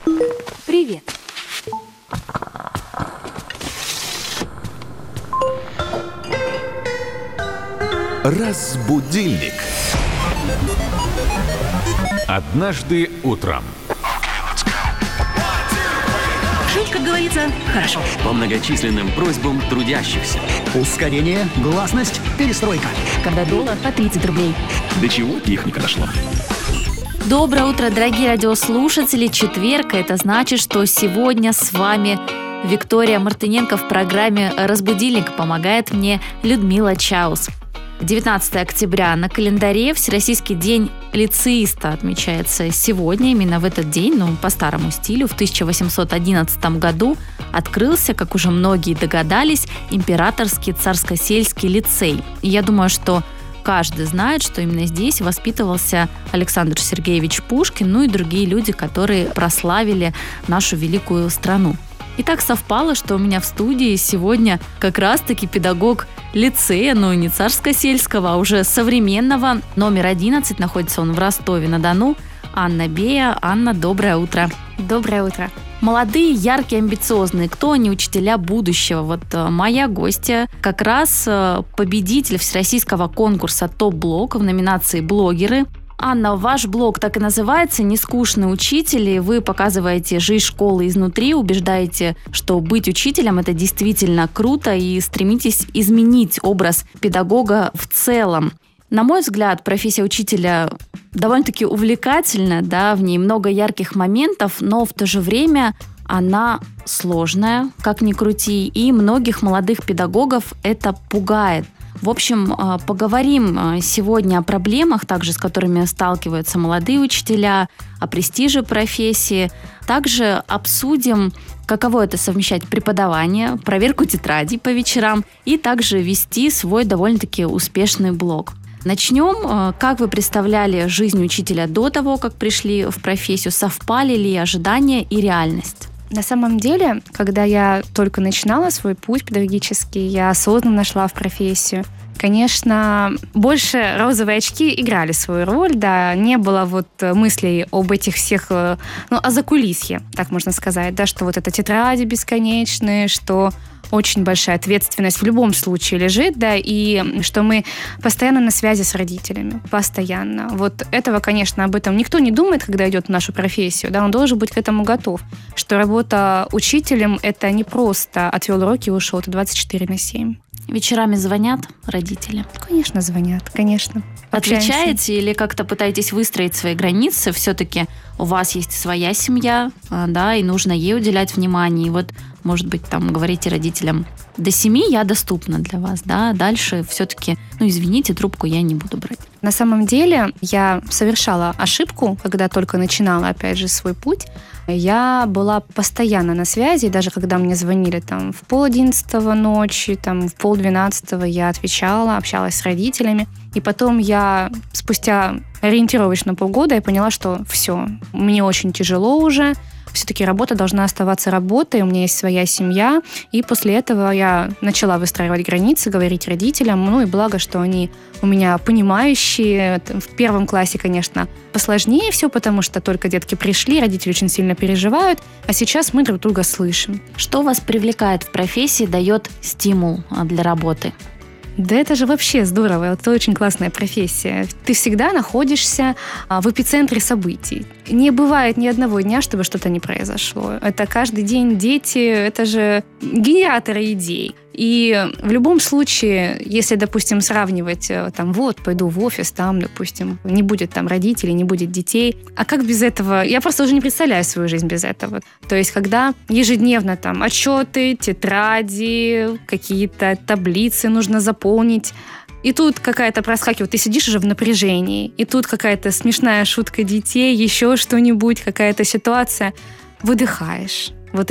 Привет. Разбудильник. Однажды утром. Жить, как говорится, хорошо. По многочисленным просьбам трудящихся. Ускорение, гласность, перестройка. Когда доллар по 30 рублей. До чего техника дошла. Доброе утро, дорогие радиослушатели. Четверг, это значит, что сегодня с вами Виктория Мартыненко в программе «Разбудильник». Помогает мне Людмила Чаус. 19 октября на календаре. Всероссийский день лицеиста отмечается сегодня. Именно в этот день, по старому стилю, в 1811 году открылся, как уже многие догадались, Императорский царско-сельский лицей. И я думаю, что каждый знает, что именно здесь воспитывался Александр Сергеевич Пушкин, и другие люди, которые прославили нашу великую страну. И так совпало, что у меня в студии сегодня как раз-таки педагог лицея, не царско-сельского, а уже современного, номер 11, находится он в Ростове-на-Дону, Анна Бея. Анна, доброе утро. Доброе утро. Молодые, яркие, амбициозные. Кто они, учителя будущего? Моя гостья как раз победитель всероссийского конкурса «Топ-блог» в номинации «Блогеры». Анна, ваш блог так и называется «Нескучные учители». Вы показываете жизнь школы изнутри, убеждаете, что быть учителем – это действительно круто, и стремитесь изменить образ педагога в целом. На мой взгляд, профессия учителя довольно-таки увлекательна, в ней много ярких моментов, но в то же время она сложная, как ни крути, и многих молодых педагогов это пугает. В общем, поговорим сегодня о проблемах, также с которыми сталкиваются молодые учителя, о престиже профессии. Также обсудим, каково это совмещать преподавание, проверку тетрадей по вечерам и также вести свой довольно-таки успешный блог. Начнем. Как вы представляли жизнь учителя до того, как пришли в профессию? Совпали ли ожидания и реальность? На самом деле, когда я только начинала свой путь педагогический, я осознанно шла в профессию. Конечно, больше розовые очки играли свою роль, не было мыслей об этих всех, о закулисье, так можно сказать, что это тетради бесконечные, что очень большая ответственность в любом случае лежит, и что мы постоянно на связи с родителями, постоянно. Этого, конечно, об этом никто не думает, когда идет в нашу профессию, он должен быть к этому готов, что работа учителем – это не просто отвел уроки и ушел, это 24/7. Вечерами звонят родители? Конечно, звонят, конечно. Отвечаете или как-то пытаетесь выстроить свои границы? Все-таки у вас есть своя семья, и нужно ей уделять внимание. И может быть, говорите родителям: до 7 я доступна для вас, дальше все-таки, извините, трубку я не буду брать. На самом деле я совершала ошибку, когда только начинала, опять же, свой путь. Я была постоянно на связи, даже когда мне звонили в 10:30 ночи, в 11:30 я отвечала, общалась с родителями. И потом я спустя ориентировочно полгода я поняла, что все, мне очень тяжело уже. Все-таки работа должна оставаться работой, у меня есть своя семья. И после этого я начала выстраивать границы, говорить родителям. И благо, что они у меня понимающие. В первом классе, конечно, посложнее все, потому что только детки пришли, родители очень сильно переживают. А сейчас мы друг друга слышим. Что вас привлекает в профессии, дает стимул для работы? Да это же вообще здорово, это очень классная профессия. Ты всегда находишься в эпицентре событий. Не бывает ни одного дня, чтобы что-то не произошло. Это каждый день дети, это же генераторы идей. И в любом случае, если, допустим, сравнивать, пойду в офис, допустим, не будет родителей, не будет детей. А как без этого? Я просто уже не представляю свою жизнь без этого. То есть, когда ежедневно отчеты, тетради, какие-то таблицы нужно заполнить, и тут какая-то проскакивает, ты сидишь уже в напряжении, и тут какая-то смешная шутка детей, еще что-нибудь, какая-то ситуация, выдыхаешь.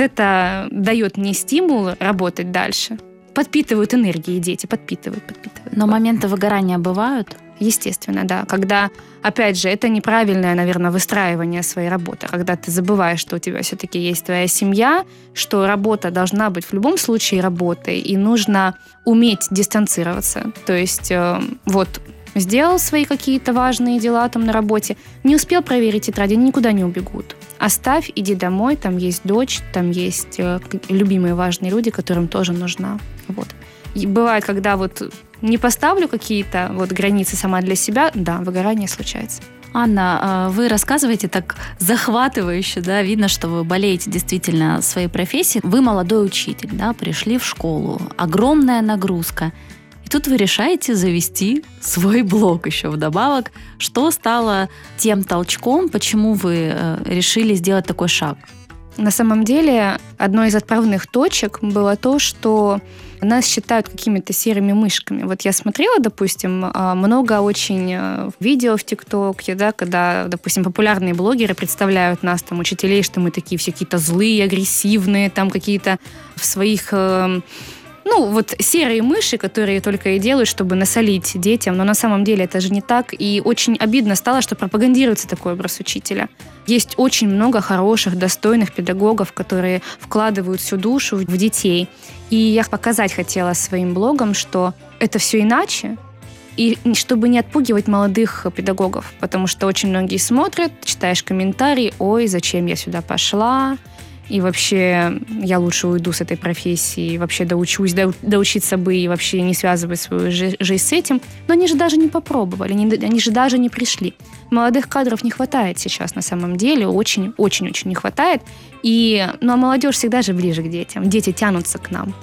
Это дает мне стимул работать дальше. Подпитывают энергией дети, подпитывают. Но моменты выгорания бывают? Естественно, да. Когда, опять же, это неправильное, наверное, выстраивание своей работы. Когда ты забываешь, что у тебя все-таки есть твоя семья, что работа должна быть в любом случае работой, и нужно уметь дистанцироваться. То есть сделал свои какие-то важные дела там на работе, не успел проверить тетради, они никуда не убегут. Оставь, иди домой, там есть дочь, там есть любимые важные люди, которым тоже нужна. Вот. И бывает, когда вот не поставлю какие-то вот границы сама для себя, да, выгорание случается. Анна, вы рассказываете так захватывающе, да, видно, что вы болеете действительно своей профессией. Вы молодой учитель, да, пришли в школу, огромная нагрузка. И тут вы решаете завести свой блог еще вдобавок. Что стало тем толчком, почему вы решили сделать такой шаг? На самом деле, одной из отправных точек было то, что нас считают какими-то серыми мышками. Вот я смотрела, допустим, много очень видео в ТикТоке, да, когда, допустим, популярные блогеры представляют нас, там, учителей, что мы такие все какие-то злые, агрессивные, там какие-то в своих... вот серые мыши, которые только и делают, чтобы насолить детям, но на самом деле это же не так, и очень обидно стало, что пропагандируется такой образ учителя. Есть очень много хороших, достойных педагогов, которые вкладывают всю душу в детей. И я показать хотела своим блогом, что это все иначе, и чтобы не отпугивать молодых педагогов, потому что очень многие смотрят, читаешь комментарии, ой, зачем я сюда пошла, и вообще я лучше уйду с этой профессии, вообще доучиться бы и вообще не связывать свою жизнь с этим. Но они же даже не попробовали, они же даже не пришли. Молодых кадров не хватает сейчас на самом деле, очень-очень-очень не хватает. А молодежь всегда же ближе к детям, дети тянутся к нам.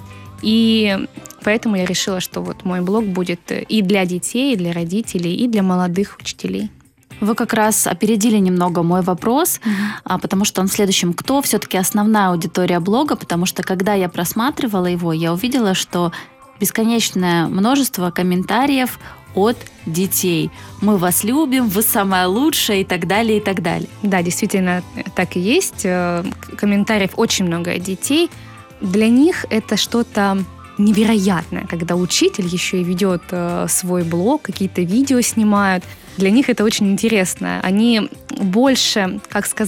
И поэтому я решила, что вот мой блог будет и для детей, и для родителей, и для молодых учителей. Вы как раз опередили немного мой вопрос, потому что он в следующем. Кто все-таки основная аудитория блога? Потому что когда я просматривала его, я увидела, что бесконечное множество комментариев от детей. Мы вас любим, вы самая лучшая и так далее, и так далее. Да, действительно, так и есть. Комментариев очень много от детей. Для них это что-то невероятное, когда учитель еще и ведет свой блог, какие-то видео снимают. Для них это очень интересно. Они больше,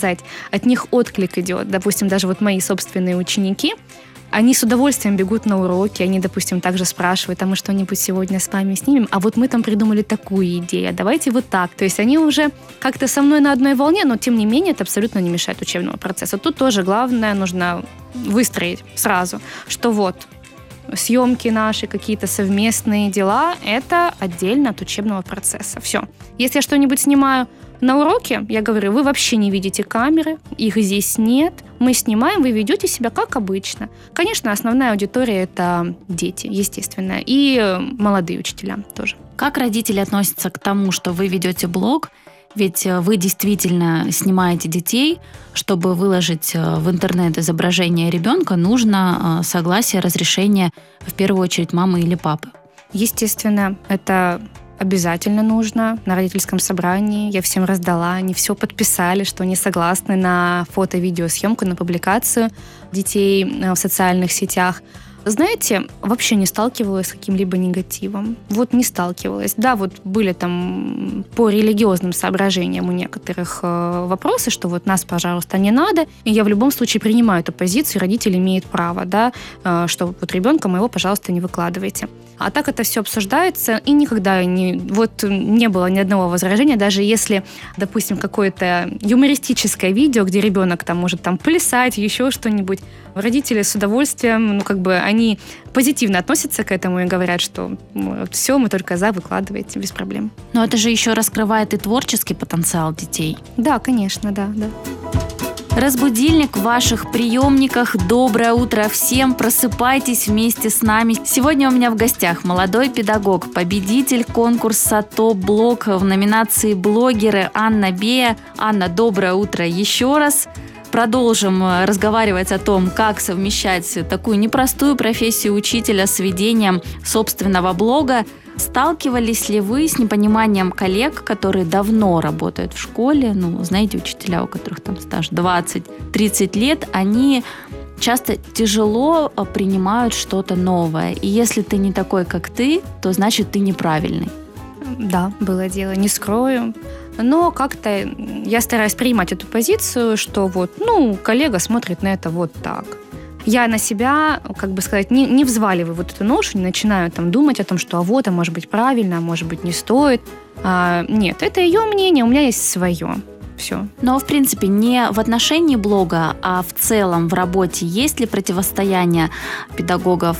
от них отклик идет. Допустим, даже вот мои собственные ученики, они с удовольствием бегут на уроки, они, допустим, также спрашивают, а мы что-нибудь сегодня с вами снимем? А вот мы там придумали такую идею, давайте вот так. То есть они уже как-то со мной на одной волне, но тем не менее это абсолютно не мешает учебному процессу. Тут тоже главное нужно выстроить сразу, что вот съемки наши, какие-то совместные дела, это отдельно от учебного процесса. Все. Если я что-нибудь снимаю на уроке, я говорю, вы вообще не видите камеры, их здесь нет, мы снимаем, вы ведете себя как обычно. Конечно, основная аудитория – это дети, естественно, и молодые учителя тоже. Как родители относятся к тому, что вы ведете блог? Ведь вы действительно снимаете детей. Чтобы выложить в интернет изображение ребенка, нужно согласие, разрешение, в первую очередь, мамы или папы. Естественно, это обязательно нужно на родительском собрании. Я всем раздала, они все подписали, что они согласны на фото-видеосъемку, на публикацию детей в социальных сетях. Знаете, вообще не сталкивалась с каким-либо негативом. Вот не сталкивалась. Да, вот были там по религиозным соображениям у некоторых вопросы, что вот нас, пожалуйста, не надо. И я в любом случае принимаю эту позицию, родитель имеет право, да, что вот ребенка моего, пожалуйста, не выкладывайте. А так это все обсуждается, и никогда не было ни одного возражения, даже если, допустим, какое-то юмористическое видео, где ребенок там может там плясать, еще что-нибудь, родители с удовольствием, они позитивно относятся к этому и говорят, что все, мы только за, выкладывайте, без проблем. Но это же еще раскрывает и творческий потенциал детей. Да, конечно, да. Разбудильник в ваших приемниках. Доброе утро всем. Просыпайтесь вместе с нами. Сегодня у меня в гостях молодой педагог, победитель конкурса «Топ-блог» в номинации «Блогеры» Анна Бея. Анна, доброе утро еще раз. Продолжим разговаривать о том, как совмещать такую непростую профессию учителя с ведением собственного блога. Сталкивались ли вы с непониманием коллег, которые давно работают в школе? Знаете, учителя, у которых там стаж 20-30 лет, они часто тяжело принимают что-то новое. И если ты не такой, как ты, то значит ты неправильный. Да, было дело, не скрою. Но как-то я стараюсь принимать эту позицию, что коллега смотрит на это вот так. я на себя, как бы сказать, не взваливаю вот эту ношу, не начинаю там думать о том, что а может быть правильно, а может быть не стоит. Нет, это ее мнение, у меня есть свое. Все. Но, в принципе, не в отношении блога, а в целом в работе есть ли противостояние педагогов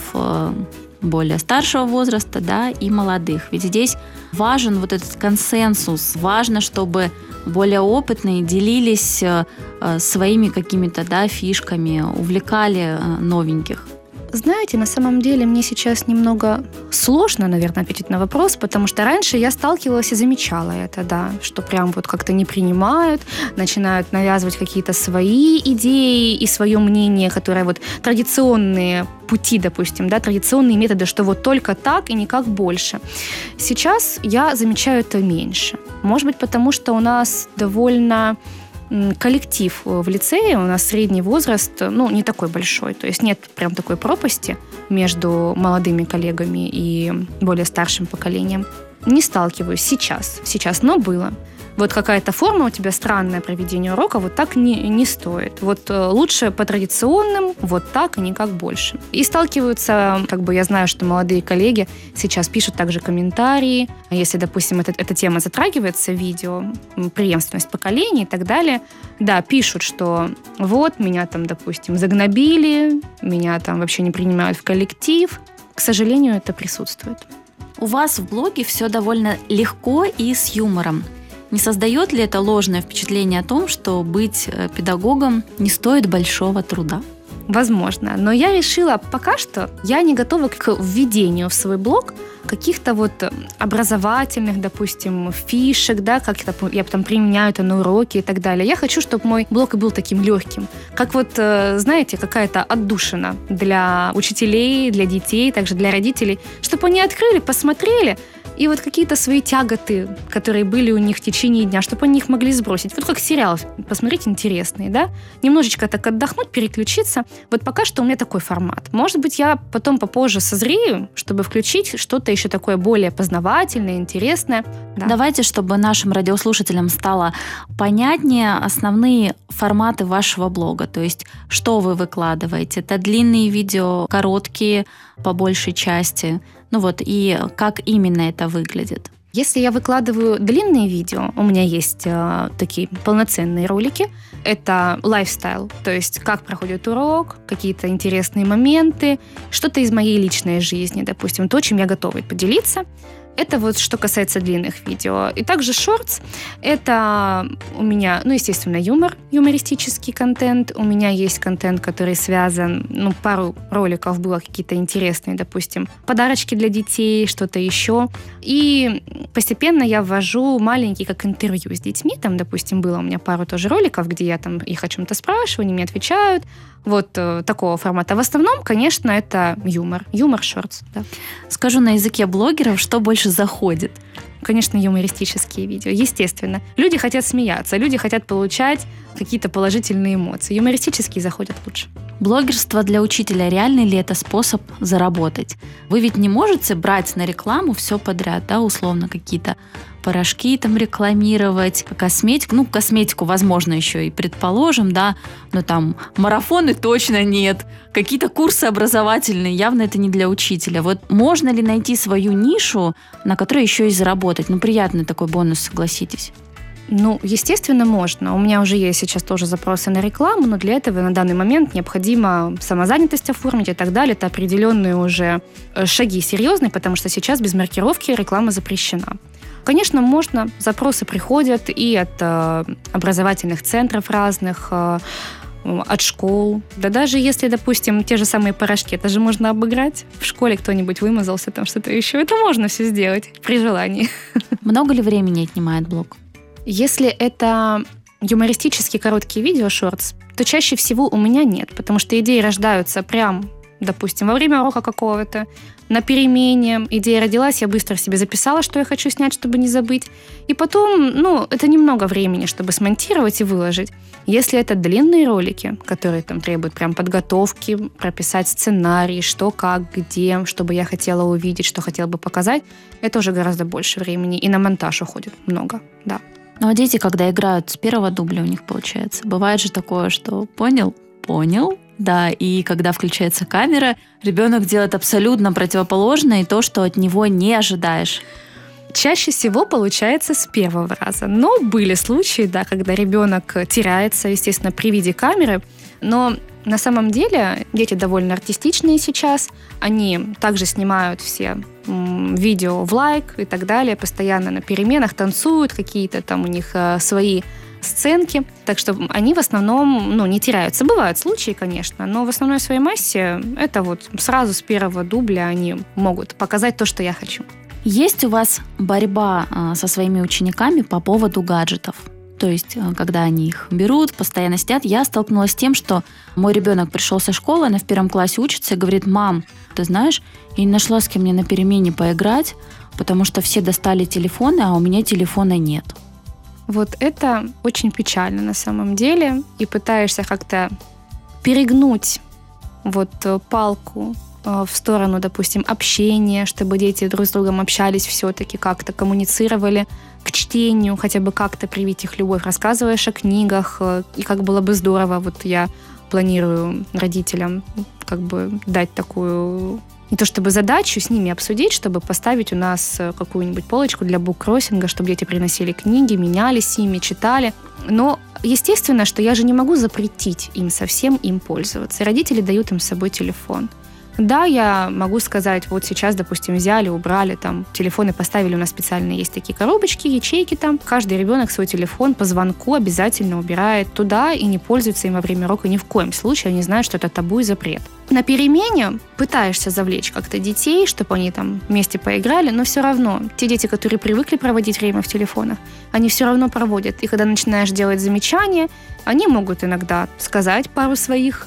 более старшего возраста, да, и молодых? Ведь здесь важен вот этот консенсус, важно, чтобы более опытные делились своими какими-то, да, фишками, увлекали новеньких. Знаете, на самом деле мне сейчас немного сложно, наверное, ответить на вопрос, потому что раньше я сталкивалась и замечала это, да, что прям вот как-то не принимают, начинают навязывать какие-то свои идеи и свое мнение, которое вот традиционные пути, допустим, да, традиционные методы, что вот только так и никак больше. Сейчас я замечаю это меньше. Может быть, потому что у нас довольно коллектив в лицее, у нас средний возраст, не такой большой, то есть нет прям такой пропасти между молодыми коллегами и более старшим поколением. Не сталкиваюсь сейчас, но было. Вот какая-то форма у тебя странная проведение урока, вот так не стоит. Вот лучше по традиционным, вот так и никак больше. И сталкиваются, я знаю, что молодые коллеги сейчас пишут также комментарии. Если, допустим, эта тема затрагивается в видео, преемственность поколений и так далее, да, пишут, что вот меня там, допустим, загнобили, меня там вообще не принимают в коллектив. К сожалению, это присутствует. У вас в блоге все довольно легко и с юмором. Не создает ли это ложное впечатление о том, что быть педагогом не стоит большого труда? Возможно, но я решила пока что, я не готова к введению в свой блог каких-то вот образовательных, допустим, фишек, да, как я там применяю это на уроке и так далее. Я хочу, чтобы мой блог был таким легким, как вот, знаете, какая-то отдушина для учителей, для детей, также для родителей, чтобы они открыли, посмотрели, и вот какие-то свои тяготы, которые были у них в течение дня, чтобы они их могли сбросить. Вот как сериал посмотреть интересный, да? Немножечко так отдохнуть, переключиться. Вот пока что у меня такой формат. Может быть, я потом попозже созрею, чтобы включить что-то еще такое более познавательное, интересное. Да. Давайте, чтобы нашим радиослушателям стало понятнее основные форматы вашего блога. То есть, что вы выкладываете? Это длинные видео, короткие, по большей части. И как именно это выглядит? Если я выкладываю длинные видео, у меня есть такие полноценные ролики. Это лайфстайл, то есть как проходит урок, какие-то интересные моменты, что-то из моей личной жизни, допустим, то, чем я готова поделиться. Это вот что касается длинных видео. И также шортс – это у меня, естественно, юмористический контент. У меня есть контент, который связан, пару роликов было какие-то интересные, допустим, подарочки для детей, что-то еще. И постепенно я ввожу маленькие, как интервью с детьми. Там, допустим, было у меня пару тоже роликов, где я там их о чем-то спрашиваю, они мне отвечают. Вот такого формата. В основном, конечно, это юмор. Юмор-шортс, да. Скажу на языке блогеров, что больше заходит. Конечно, юмористические видео, естественно. Люди хотят смеяться, люди хотят получать какие-то положительные эмоции. Юмористические заходят лучше. Блогерство для учителя, реальный ли это способ заработать? Вы ведь не можете брать на рекламу все подряд, да, условно, какие-то порошки там рекламировать, косметику. Косметику, возможно, еще и предположим, да, но там марафоны точно нет. Какие-то курсы образовательные, явно это не для учителя. Вот можно ли найти свою нишу, на которой еще и заработать? Приятный такой бонус, согласитесь. Естественно, можно. У меня уже есть сейчас тоже запросы на рекламу, но для этого на данный момент необходимо самозанятость оформить и так далее. Это определенные уже шаги серьезные, потому что сейчас без маркировки реклама запрещена. Конечно, можно. Запросы приходят и от образовательных центров разных, от школ. Да даже если, допустим, те же самые порошки, это же можно обыграть. В школе кто-нибудь вымазался, там что-то еще. Это можно все сделать при желании. Много ли времени отнимает блог? Если это юмористические короткие видео, шортс, то чаще всего у меня нет, потому что идеи рождаются прям, допустим, во время урока какого-то, на перемене. Идея родилась, я быстро себе записала, что я хочу снять, чтобы не забыть. И потом, это немного времени, чтобы смонтировать и выложить. Если это длинные ролики, которые там требуют прям подготовки, прописать сценарий, что, как, где, что бы я хотела увидеть, что хотела бы показать, это уже гораздо больше времени. И на монтаж уходит много, да. А дети, когда играют с первого дубля, у них получается. Бывает же такое, что понял, Понял. Да, и когда включается камера, ребенок делает абсолютно противоположное и то, что от него не ожидаешь. Чаще всего получается с первого раза. Но были случаи, да, когда ребенок теряется, естественно, при виде камеры. Но на самом деле дети довольно артистичные сейчас. Они также снимают все видео в лайк и так далее. Постоянно на переменах танцуют, какие-то там у них свои сценки. Так что они в основном не теряются. Бывают случаи, конечно, но в основной своей массе это вот сразу с первого дубля они могут показать то, что я хочу. Есть у вас борьба со своими учениками по поводу гаджетов? То есть, когда они их берут, постоянно сидят. Я столкнулась с тем, что мой ребенок пришел со школы, она в 1 классе учится и говорит: мам, ты знаешь, я не нашла с кем мне на перемене поиграть, потому что все достали телефоны, а у меня телефона нет. Вот это очень печально на самом деле. И пытаешься как-то перегнуть вот палку в сторону, допустим, общения, чтобы дети друг с другом общались все-таки, как-то коммуницировали, к чтению, хотя бы как-то привить их любовь. Рассказываешь о книгах, и как было бы здорово, вот я планирую родителям как бы дать такую, не то чтобы задачу, с ними обсудить, чтобы поставить у нас какую-нибудь полочку для буккроссинга, чтобы дети приносили книги, менялись ими, читали. Но естественно, что я же не могу запретить им совсем им пользоваться. И родители дают им с собой телефон. Да, я могу сказать, вот сейчас, допустим, взяли, убрали там телефоны, поставили, у нас специально есть такие коробочки, ячейки там. Каждый ребенок свой телефон по звонку обязательно убирает туда и не пользуется им во время урока ни в коем случае. Они знают, что это табу и запрет. На перемене пытаешься завлечь как-то детей, чтобы они там вместе поиграли, но все равно те дети, которые привыкли проводить время в телефонах, они все равно проводят. И когда начинаешь делать замечания, они могут иногда сказать пару своих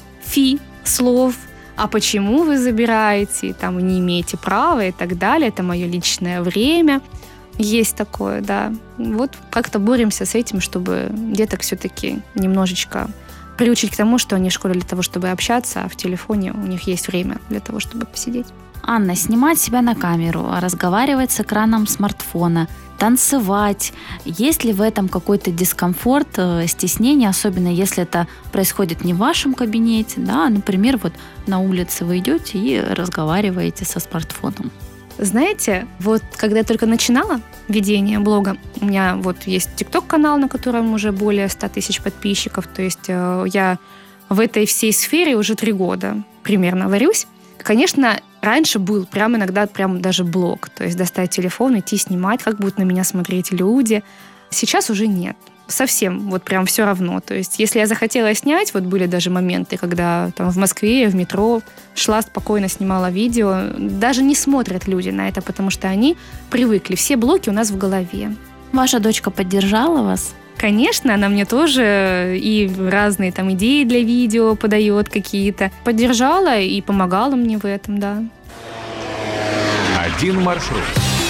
слов, а почему вы забираете, там, не имеете права и так далее, это мое личное время. Есть такое, да. Вот как-то боремся с этим, чтобы деток все-таки немножечко приучить к тому, что они в школе для того, чтобы общаться, а в телефоне у них есть время для того, чтобы посидеть. Анна, снимать себя на камеру, разговаривать с экраном смартфона, танцевать. Есть ли в этом какой-то дискомфорт, стеснение, особенно если это происходит не в вашем кабинете, да, например, вот на улице вы идете и разговариваете со смартфоном? Знаете, вот когда я только начинала ведение блога, у меня вот есть TikTok-канал, на котором уже более 100 тысяч подписчиков, то есть я в этой всей сфере уже 3 года примерно варюсь. Конечно, раньше был прям иногда прям даже блог, то есть достать телефон, идти снимать, как будут на меня смотреть люди. Сейчас уже нет. Совсем вот прям все равно. То есть если я захотела снять, вот были даже моменты, когда там в Москве, в метро шла спокойно, снимала видео. Даже не смотрят люди на это, потому что они привыкли. Все блоки у нас в голове. Ваша дочка поддержала вас? Конечно, она мне тоже и разные там идеи для видео подает какие-то. Поддержала и помогала мне в этом, да. Один маршрут.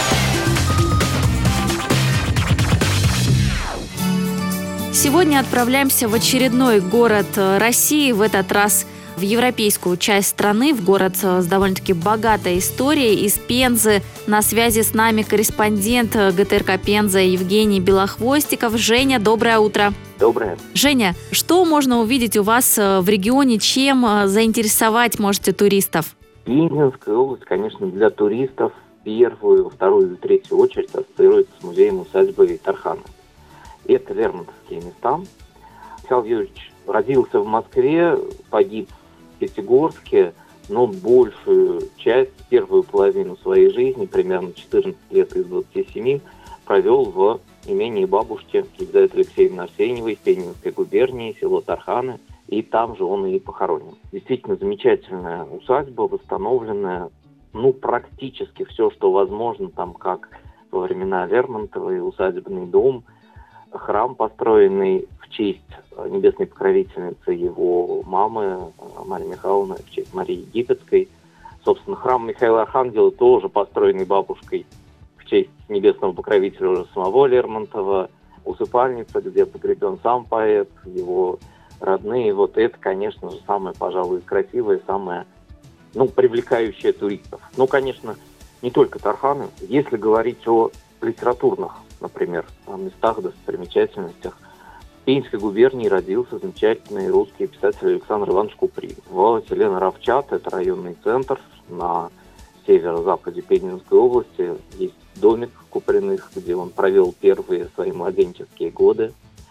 Сегодня отправляемся в очередной город России, в этот раз в европейскую часть страны, в город с довольно-таки богатой историей, из Пензы. На связи с нами корреспондент ГТРК Пенза Евгений Белохвостиков. Женя, доброе утро. Доброе. Женя, что можно увидеть у вас в регионе, чем заинтересовать можете туристов? Пензенская область, конечно, для туристов в первую, вторую и третью очередь ассоциируется с музеем-усадьбой Тарханов. Это лермонтовские места. Михаил Юрьевич родился в Москве, погиб в Пятигорске, но большую часть, первую половину своей жизни, примерно 14 лет из 27, провел в имении бабушки Елизаветы Алексеевны Арсеньевой в Пензенской губернии, село Тарханы, и там же он и похоронен. Действительно замечательная усадьба, восстановленная, практически все, что возможно, там как во времена Лермонтова, усадебный дом, храм, построенный в честь небесной покровительницы его мамы Марии Михайловны, в честь Марии Египетской. Собственно, храм Михаила Архангела тоже построенный бабушкой в честь небесного покровителя уже самого Лермонтова. Усыпальница, где погребен сам поэт, его родные. Вот это, конечно же, самое, пожалуй, красивое, самое, привлекающее туристов. Конечно, не только Тарханы. Если говорить о литературных, например, местах, достопримечательностях, Пензенской губернии родился замечательный русский писатель Александр Иванович Куприн. В селе Наровчат, это районный центр на северо-западе Пензенской области, есть домик Куприных, где он провел первые свои младенческие годы.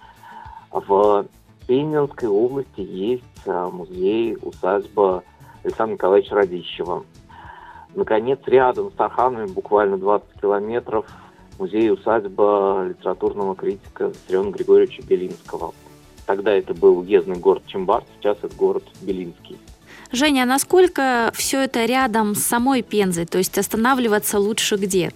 В Пензенской области есть музей-усадьба Александра Николаевича Радищева. Наконец, рядом с Тарханами, буквально 20 километров, музей-усадьба литературного критика Виссариона Григорьевича Белинского. Тогда это был уездный город Чимбар, сейчас это город Белинский. Женя, а насколько все это рядом с самой Пензой? То есть останавливаться лучше где?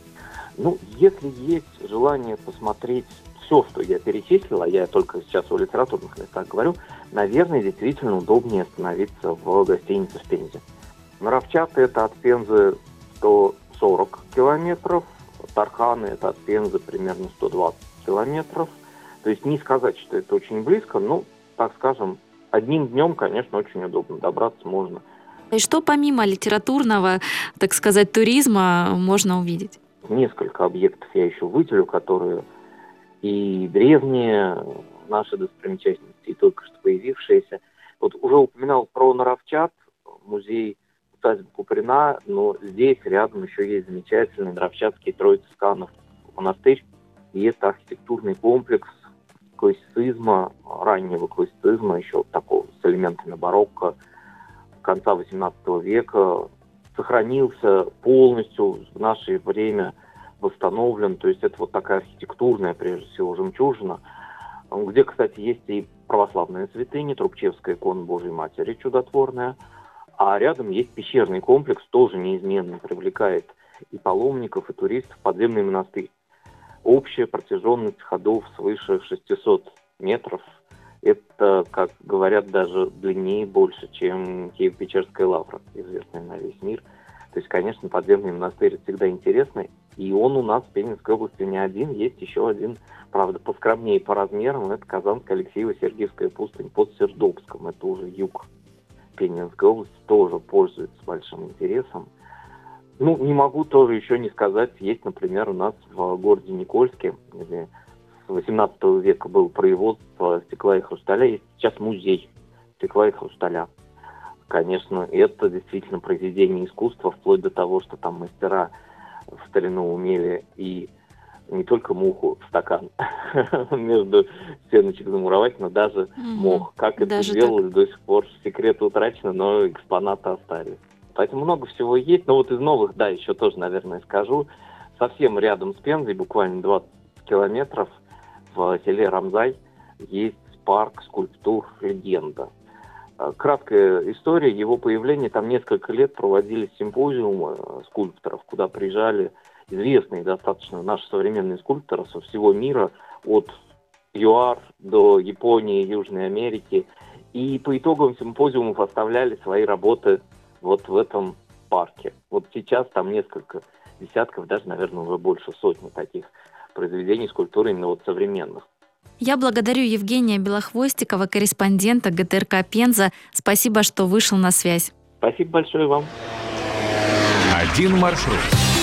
Если есть желание посмотреть все, что я перечислила, я только сейчас о литературных местах говорю, наверное, действительно удобнее остановиться в гостинице в Пензе. Наровчат – это от Пензы 140 километров, Тарханы – это от Пензы примерно 120 километров. То есть не сказать, что это очень близко, но, так скажем, одним днем, конечно, очень удобно, добраться можно. И что помимо литературного, так сказать, туризма можно увидеть? Несколько объектов я еще выделю, которые и древние наши достопримечательности, и только что появившиеся. Вот уже упоминал про Наровчат, музей усадьбы Куприна, но здесь рядом еще есть замечательный Наровчатский Троице-Сканов монастырь. И это архитектурный комплекс классицизма, раннего классицизма, еще такого с элементами барокко, конца XVIII века, сохранился полностью в наше время, восстановлен. То есть это вот такая архитектурная, прежде всего, жемчужина, где, кстати, есть и православная святыня, Трубчевская икона Божьей Матери чудотворная, а рядом есть пещерный комплекс, тоже неизменно привлекает и паломников, и туристов, подземный монастырь. Общая протяженность ходов свыше 600 метров. Это, как говорят, даже длиннее больше, чем Киево-Печерская лавра, известная на весь мир. То есть, конечно, подземный монастырь всегда интересный. И он у нас в Пензенской области не один, есть еще один, правда, поскромнее по размерам. Это Казанская Алексеево-Сергиевская пустынь под Сердобском. Это уже юг Пензенской области, тоже пользуется большим интересом. Не могу тоже еще не сказать, есть, например, у нас в городе Никольске, где с 18 века был производство стекла и хрусталя, есть сейчас музей стекла и хрусталя. Конечно, это действительно произведение искусства, вплоть до того, что там мастера в старину умели и не только муху в стакан между стеночек замуровать, но даже мох. Как это делалось, до сих пор секрет утрачен, но экспонаты остались. Поэтому много всего есть. Но вот из новых, еще тоже, наверное, скажу. Совсем рядом с Пензой, буквально 20 километров, в селе Рамзай, есть парк скульптур «Легенда». Краткая история его появления. Там несколько лет проводились симпозиумы скульпторов, куда приезжали известные достаточно наши современные скульпторы со всего мира, от ЮАР до Японии, Южной Америки. И по итогам симпозиумов оставляли свои работы вот в этом парке. Вот сейчас там несколько десятков, даже, наверное, уже больше сотни таких произведений скульптуры именно вот современных. Я благодарю Евгения Белохвостикова, корреспондента ГТРК Пенза. Спасибо, что вышел на связь. Спасибо большое вам. Один маршрут.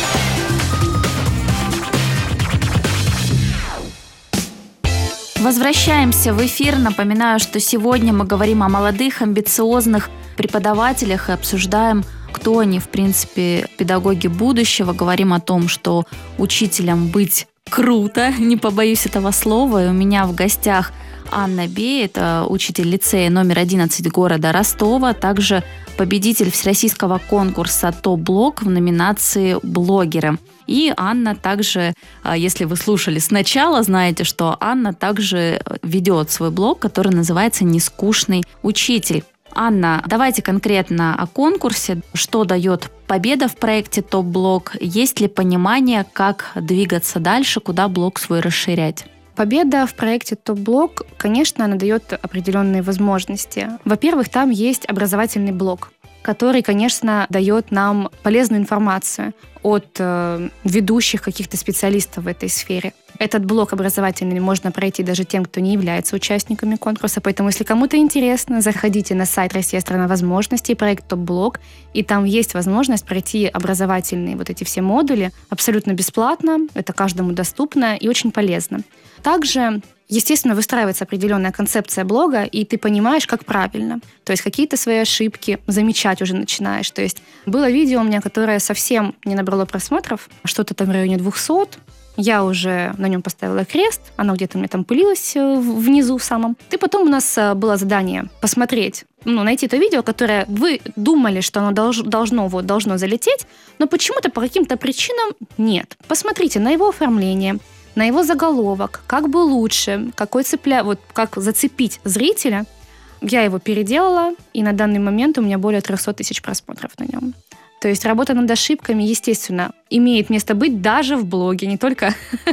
Возвращаемся в эфир. Напоминаю, что сегодня мы говорим о молодых, амбициозных преподавателях и обсуждаем, кто они, в принципе, педагоги будущего. Говорим о том, что учителям быть круто, не побоюсь этого слова. И у меня в гостях Анна Бей, это учитель лицея номер 11 города Ростова, также победитель всероссийского конкурса «Топ-блог» в номинации «Блогеры». И Анна также, если вы слушали сначала, знаете, что Анна также ведет свой блог, который называется «Нескучный учитель». Анна, давайте конкретно о конкурсе. Что дает победа в проекте «Топ-блог»? Есть ли понимание, как двигаться дальше, куда блог свой расширять? Победа в проекте «Топ-блог», конечно, она дает определенные возможности. Во-первых, там есть образовательный блок, который, конечно, дает нам полезную информацию от ведущих каких-то специалистов в этой сфере. Этот блок образовательный можно пройти даже тем, кто не является участниками конкурса. Поэтому, если кому-то интересно, заходите на сайт «Россия – страна возможностей», проект «Топ-блог», и там есть возможность пройти образовательные вот эти все модули абсолютно бесплатно. Это каждому доступно и очень полезно. Также естественно, выстраивается определенная концепция блога, и ты понимаешь, как правильно. То есть какие-то свои ошибки замечать уже начинаешь. То есть было видео у меня, которое совсем не набрало просмотров, что-то там в районе 200. Я уже на нем поставила крест, оно где-то у меня там пылилось внизу самом. И потом у нас было задание посмотреть, найти то видео, которое вы думали, что оно должно залететь, но почему-то по каким-то причинам нет. Посмотрите на его оформление, на его заголовок, как бы лучше, как зацепить зрителя. Я его переделала, и на данный момент у меня более 300 тысяч просмотров на нем. То есть работа над ошибками, естественно, имеет место быть даже в блоге, не только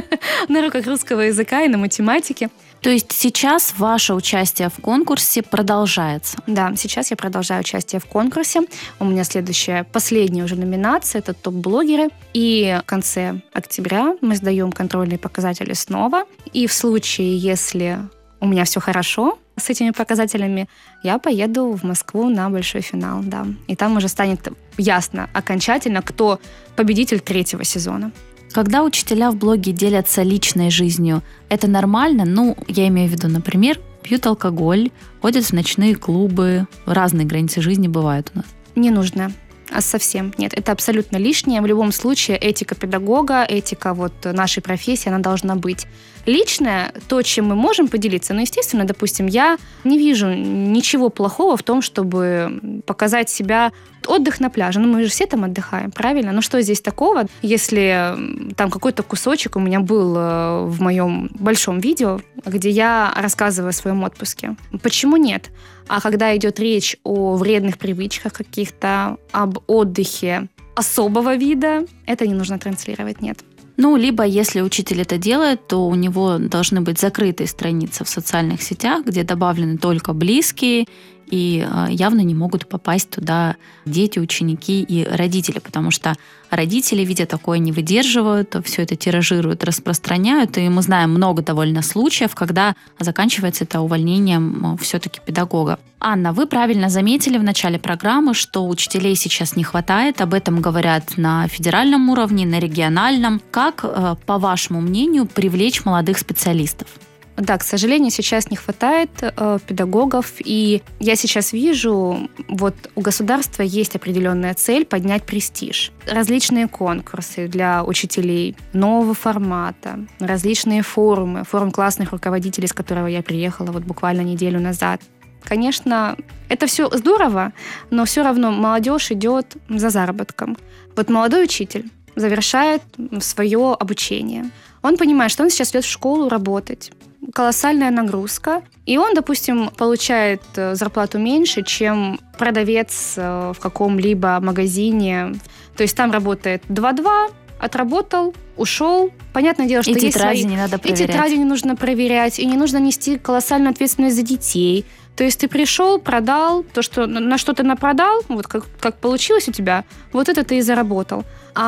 на уроках русского языка и на математике. То есть сейчас ваше участие в конкурсе продолжается? Да, сейчас я продолжаю участие в конкурсе. У меня последняя уже номинация, это топ-блогеры. И в конце октября мы сдаем контрольные показатели снова. И в случае, если у меня все хорошо с этими показателями, я поеду в Москву на большой финал, да. И там уже станет ясно окончательно, кто победитель 3-го сезона. Когда учителя в блоге делятся личной жизнью, это нормально? Я имею в виду, например, пьют алкоголь, ходят в ночные клубы, разные границы жизни бывают у нас. Не нужно. Совсем нет. Это абсолютно лишнее. В любом случае этика педагога, этика нашей профессии, она должна быть. Личное, то, чем мы можем поделиться, естественно, допустим, я не вижу ничего плохого в том, чтобы показать себя. Отдых на пляже. Мы же все там отдыхаем, правильно? Но что здесь такого, если там какой-то кусочек у меня был в моем большом видео, где я рассказываю о своем отпуске? Почему нет? А когда идет речь о вредных привычках каких-то, об отдыхе особого вида, это не нужно транслировать, нет. Либо если учитель это делает, то у него должны быть закрытые страницы в социальных сетях, где добавлены только близкие, и явно не могут попасть туда дети, ученики и родители, потому что родители, видя такое, не выдерживают, все это тиражируют, распространяют, и мы знаем много довольно случаев, когда заканчивается это увольнением все-таки педагога. Анна, вы правильно заметили в начале программы, что учителей сейчас не хватает, об этом говорят на федеральном уровне, на региональном. Как, по вашему мнению, привлечь молодых специалистов? Да, к сожалению, сейчас не хватает педагогов, и я сейчас вижу, у государства есть определенная цель поднять престиж. Различные конкурсы для учителей нового формата, различные форумы, форум классных руководителей, с которого я приехала буквально неделю назад. Конечно, это все здорово, но все равно молодежь идет за заработком. Молодой учитель завершает свое обучение. Он понимает, что он сейчас идет в школу работать. Колоссальная нагрузка. И он, допустим, получает зарплату меньше, чем продавец в каком-либо магазине. То есть там работает 2-2, отработал, ушел. Понятное дело, что и тетради не надо проверять. И тетради не нужно проверять, и не нужно нести колоссальную ответственность за детей. То есть ты пришел, продал то, что на что ты напродал, как получилось у тебя, это ты и заработал.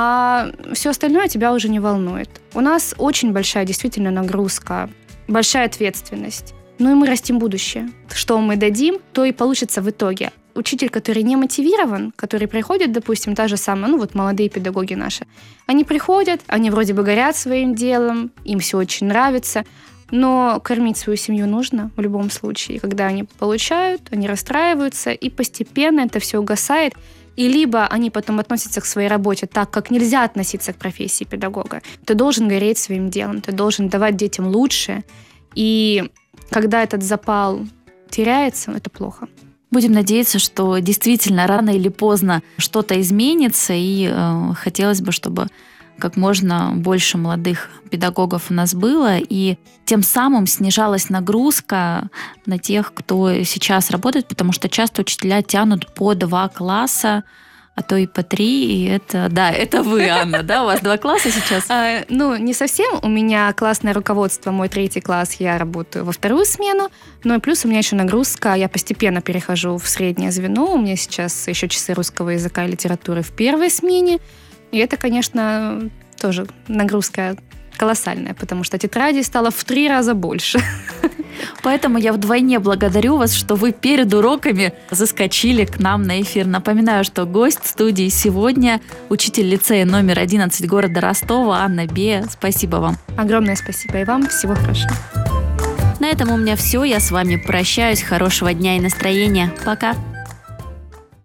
А все остальное тебя уже не волнует. У нас очень большая действительно нагрузка, большая ответственность. И мы растим будущее. Что мы дадим, то и получится в итоге. Учитель, который не мотивирован, который приходит, допустим, та же самая, молодые педагоги наши, они приходят, они вроде бы горят своим делом, им все очень нравится, но кормить свою семью нужно в любом случае. И когда они получают, они расстраиваются, и постепенно это все угасает. И либо они потом относятся к своей работе так, как нельзя относиться к профессии педагога. Ты должен гореть своим делом, ты должен давать детям лучшее. И когда этот запал теряется, это плохо. Будем надеяться, что действительно рано или поздно что-то изменится, и хотелось бы, чтобы как можно больше молодых педагогов у нас было, и тем самым снижалась нагрузка на тех, кто сейчас работает, потому что часто учителя тянут по 2 класса, а то и по 3, и это вы, Анна, да? У вас 2 класса сейчас? Не совсем. У меня классное руководство, мой 3 класс, я работаю во 2-ю смену, но и плюс у меня еще нагрузка, я постепенно перехожу в среднее звено, у меня сейчас еще часы русского языка и литературы в 1-й смене, и это, конечно, тоже нагрузка колоссальная, потому что тетрадей стало в 3 раза больше. Поэтому я вдвойне благодарю вас, что вы перед уроками заскочили к нам на эфир. Напоминаю, что гость студии сегодня учитель лицея номер 11 города Ростова Анна Бея. Спасибо вам. Огромное спасибо и вам. Всего хорошего. На этом у меня все. Я с вами прощаюсь. Хорошего дня и настроения. Пока.